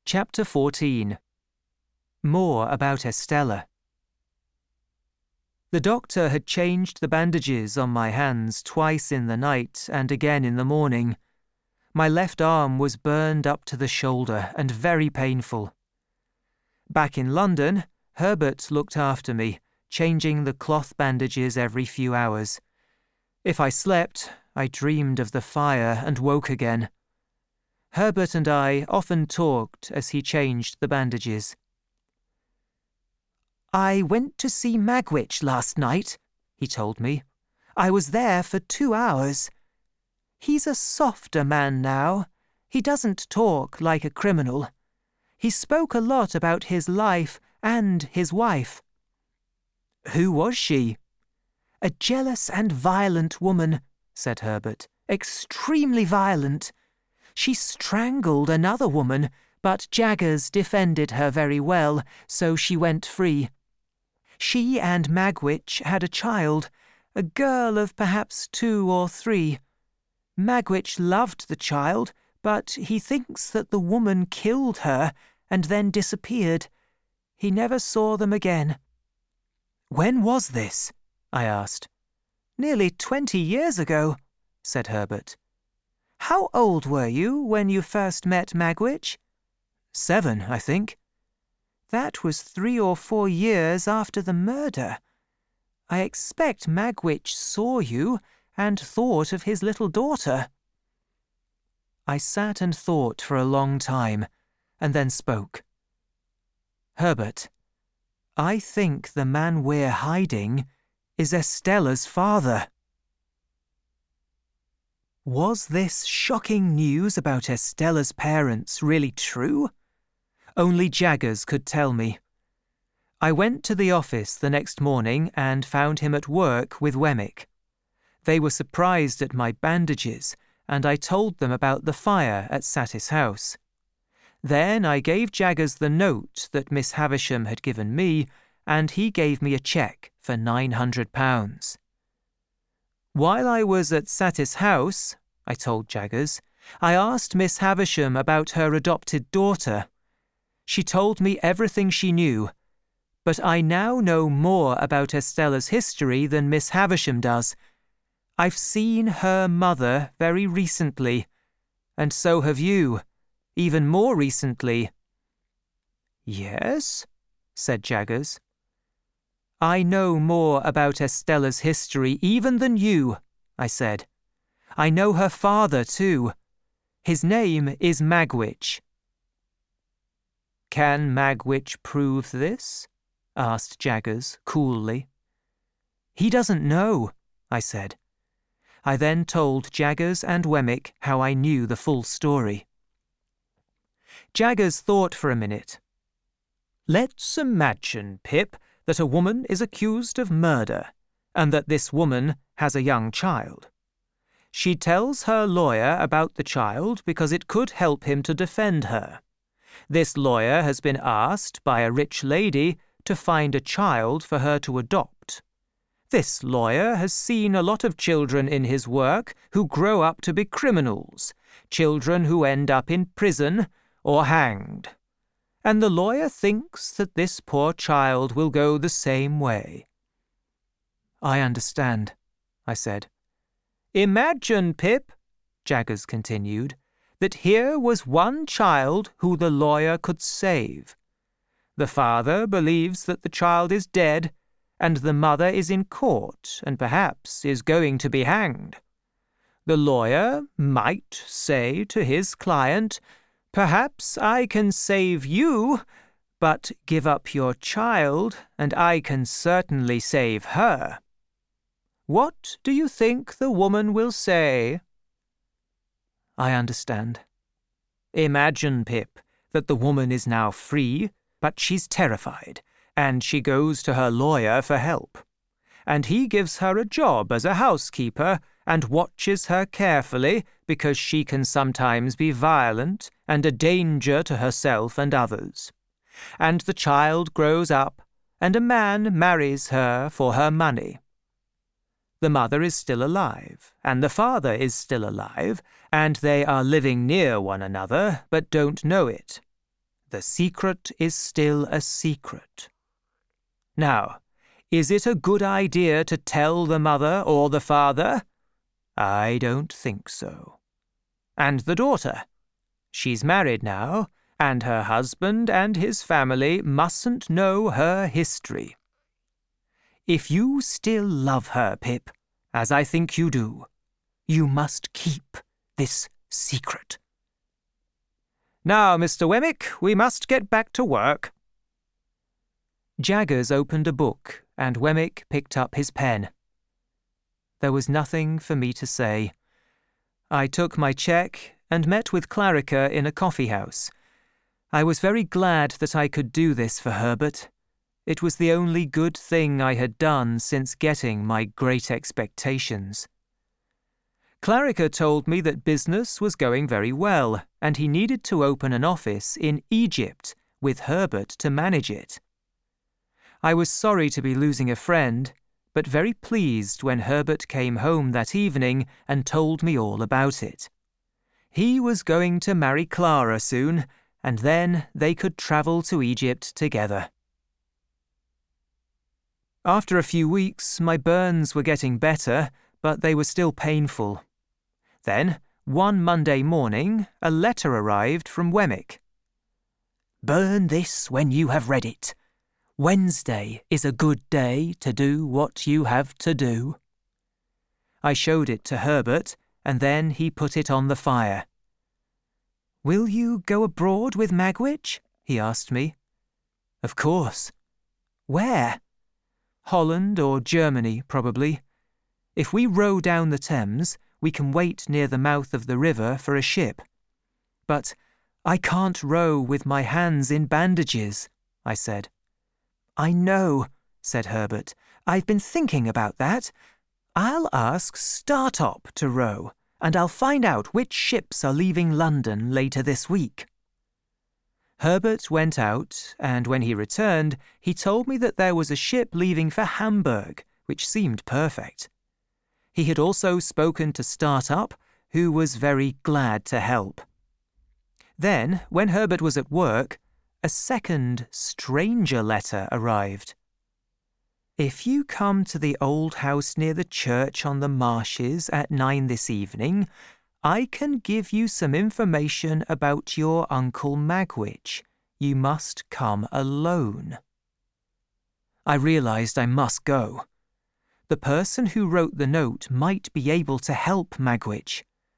Chapter 14. More about Estella. The doctor had changed the bandages on my hands twice in the night and again in the morning. My left arm was burned up to the shoulder and very painful. Back in London, Herbert looked after me, changing the cloth bandages every few hours. If I slept, I dreamed of the fire and woke again. Herbert and I often talked as he changed the bandages. "I went to see Magwitch last night," he told me. "I was there for 2 hours. He's a softer man now. He doesn't talk like a criminal. He spoke a lot about his life and his wife." "Who was she?" "A jealous and violent woman," said Herbert. "Extremely violent. She strangled another woman, but Jaggers defended her very well, so she went free. She and Magwitch had a child, a girl of perhaps 2 or 3. Magwitch loved the child, but he thinks that the woman killed her and then disappeared. He never saw them again." "When was this?" I asked. "Nearly 20 years ago," said Herbert. "How old were you when you first met Magwitch?" 7, I think. "That was 3 or 4 years after the murder. I expect Magwitch saw you and thought of his little daughter." I sat and thought for a long time, and then spoke. "Herbert, I think the man we're hiding is Estella's father." Was this shocking news about Estella's parents really true? Only Jaggers could tell me. I went to the office the next morning and found him at work with Wemmick. They were surprised at my bandages, and I told them about the fire at Satis House. Then I gave Jaggers the note that Miss Havisham had given me, and he gave me a cheque for £900. "While I was at Satis House," I told Jaggers, "I asked Miss Havisham about her adopted daughter. She told me everything she knew, but I now know more about Estella's history than Miss Havisham does. I've seen her mother very recently, and so have you, even more recently." "Yes?" said Jaggers. "I know more about Estella's history even than you," I said. "I know her father too. His name is Magwitch." "Can Magwitch prove this?" asked Jaggers coolly. "He doesn't know," I said. I then told Jaggers and Wemmick how I knew the full story. Jaggers thought for a minute. "Let's imagine, Pip, that a woman is accused of murder, and that this woman has a young child. She tells her lawyer about the child because it could help him to defend her. This lawyer has been asked by a rich lady to find a child for her to adopt. This lawyer has seen a lot of children in his work who grow up to be criminals, children who end up in prison or hanged. And the lawyer thinks that this poor child will go the same way." "I understand," I said. "Imagine, Pip," Jaggers continued, "that here was one child who the lawyer could save. The father believes that the child is dead, and the mother is in court and perhaps is going to be hanged. The lawyer might say to his client, 'Perhaps I can save you, but give up your child, and I can certainly save her.' What do you think the woman will say?" "I understand." "Imagine, Pip, that the woman is now free, but she's terrified, and she goes to her lawyer for help. And he gives her a job as a housekeeper and watches her carefully because she can sometimes be violent and a danger to herself and others. And the child grows up, and a man marries her for her money. The mother is still alive, and the father is still alive, and they are living near one another but don't know it. the secret is still a secret. Now, is it a good idea to tell the mother or the father? I don't think so. And the daughter? She's married now, and her husband and his family mustn't know her history. If you still love her, Pip, as I think you do, you must keep this secret. Now, Mr. Wemmick, we must get back to work. Jaggers opened a book, and Wemmick picked up his pen. There was nothing for me to say. I took my cheque and met with Clarica in a coffee house. I was very glad that I could do this for Herbert. It was the only good thing I had done since getting my great expectations. Clarica told me that business was going very well, and he needed to open an office in Egypt with Herbert to manage it. I was sorry to be losing a friend, but very pleased when Herbert came home that evening and told me all about it. He was going to marry Clara soon, and then they could travel to Egypt together. After a few weeks, my burns were getting better, but they were still painful. Then, one Monday morning, a letter arrived from Wemmick. Burn this when you have read it. Wednesday is a good day to do what you have to do. I showed it to Herbert, and then he put it on the fire. Will you go abroad with Magwitch? He asked me. Of course. Where? Holland or Germany, probably. If we row down the Thames, we can wait near the mouth of the river for a ship. But I can't row with my hands in bandages, I said. I know, said Herbert. I've been thinking about that. I'll ask Startop to row, and I'll find out which ships are leaving London later this week. Herbert went out, and when he returned, he told me that there was a ship leaving for Hamburg, which seemed perfect. He had also spoken to Startup, who was very glad to help. Then, when Herbert was at work, a second, stranger letter arrived. If you come to the old house near the church on the marshes at 9 this evening, I can give you some information about your Uncle Magwitch. You must come alone. I realised I must go. The person who wrote the note might be able to help Magwitch.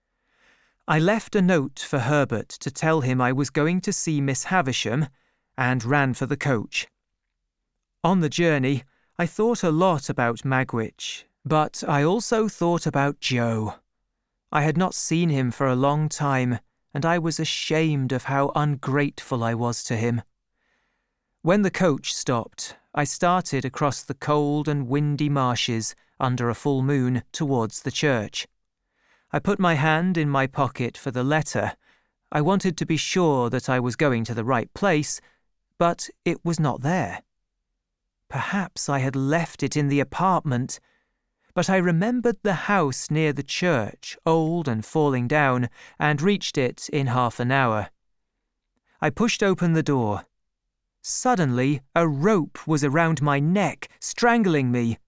I left a note for Herbert to tell him I was going to see Miss Havisham, and ran for the coach. On the journey, I thought a lot about Magwitch, but I also thought about Joe. I had not seen him for a long time, and I was ashamed of how ungrateful I was to him. When the coach stopped, I started across the cold and windy marshes under a full moon towards the church. I put my hand in my pocket for the letter. I wanted to be sure that I was going to the right place, but it was not there. Perhaps I had left it in the apartment, but I remembered the house near the church, old and falling down, and reached it in half an hour. I pushed open the door. Suddenly, a rope was around my neck, strangling me.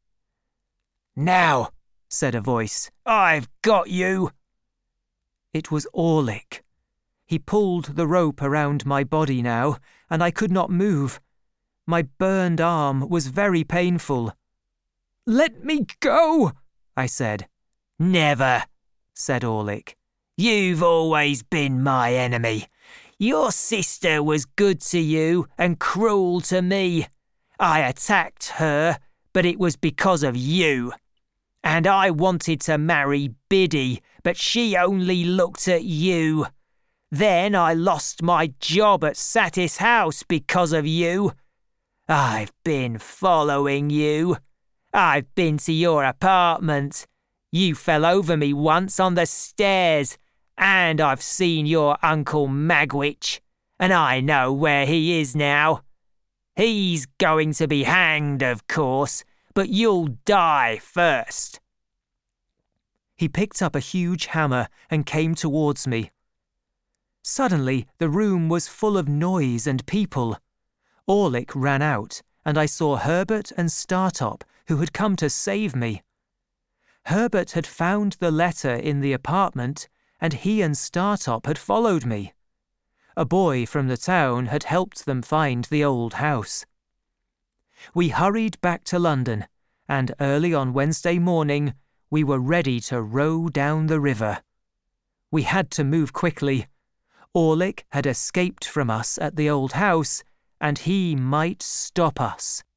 Now, said a voice, I've got you. It was Orlick. He pulled the rope around my body now, and I could not move. My burned arm was very painful. Let me go, I said. Never, said Orlick. You've always been my enemy. Your sister was good to you and cruel to me. I attacked her, but it was because of you. And I wanted to marry Biddy, but she only looked at you. Then I lost my job at Satis House because of you. I've been following you. I've been to your apartment. You fell over me once on the stairs, and I've seen your Uncle Magwitch, and I know where he is now. He's going to be hanged, of course, but you'll die first. He picked up a huge hammer and came towards me. Suddenly, the room was full of noise and people. Orlick ran out, and I saw Herbert and Startop, who had come to save me. Herbert had found the letter in the apartment, and he and Startop had followed me. A boy from the town had helped them find the old house. We hurried back to London, and early on Wednesday morning, we were ready to row down the river. We had to move quickly. Orlick had escaped from us at the old house, and he might stop us.